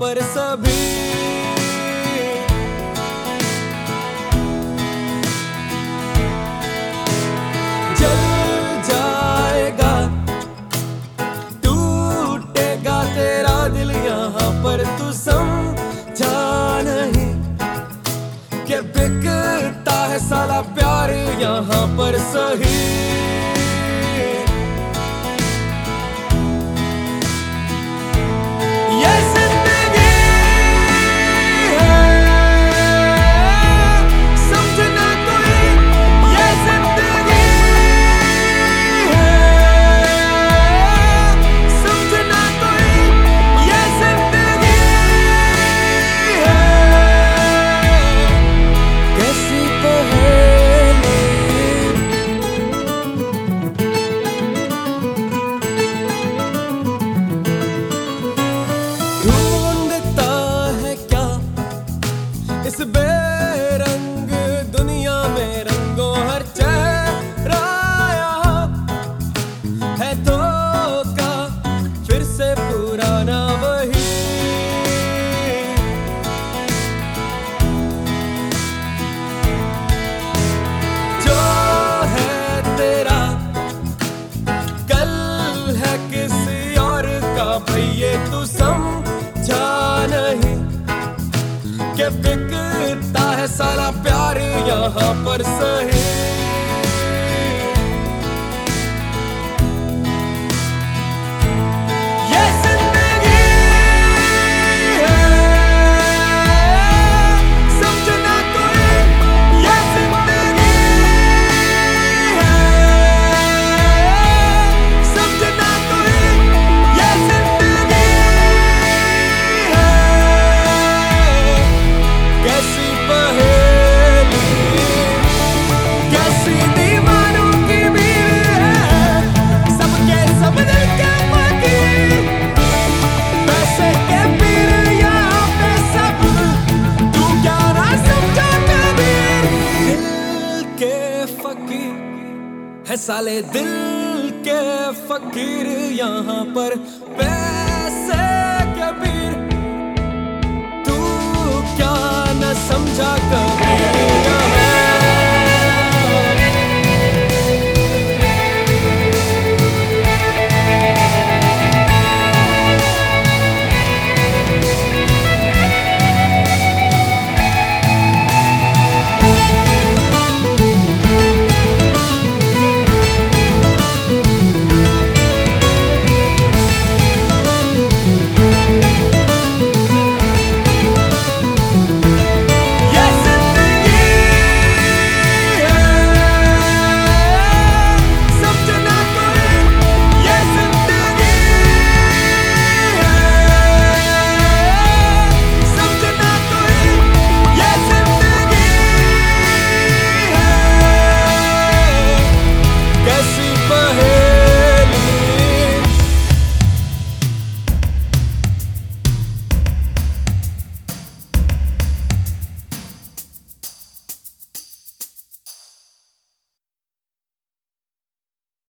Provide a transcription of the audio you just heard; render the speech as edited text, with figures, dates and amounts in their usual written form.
पर सभी जल जाएगा, टूटेगा तेरा दिल यहाँ पर। तू समझा नहीं कि बिकता है साला प्यार यहाँ पर सही। ये जिंदगी है, समझना कोई, ये जिंदगी है, समझना कोई, ये जिंदगी है। कैसी पहेली ढूंढता है क्या इस बेरंग दुनिया में रंगों हर चेहरा यहाँ है धोखा फिर से पुराना वही। जो है तेरा कल है किसी और का, भैया तू समझा नहीं कि बिकता है सारा प्यार यहाँ पर सही। ये जिंदगी है, समझना कोई, ये जिंदगी है, समझना कोई, ये जिंदगी है। कैसी पहेली, कैसी दीवारों की भीड़ है, सबके सब दिल के फकीर, पैसे के पीर यहाँ पे सब, तू क्या ना समझा कबीर। दिल के फकीर है साले, दिल के फकीर यहाँ पर पैसे के पीर।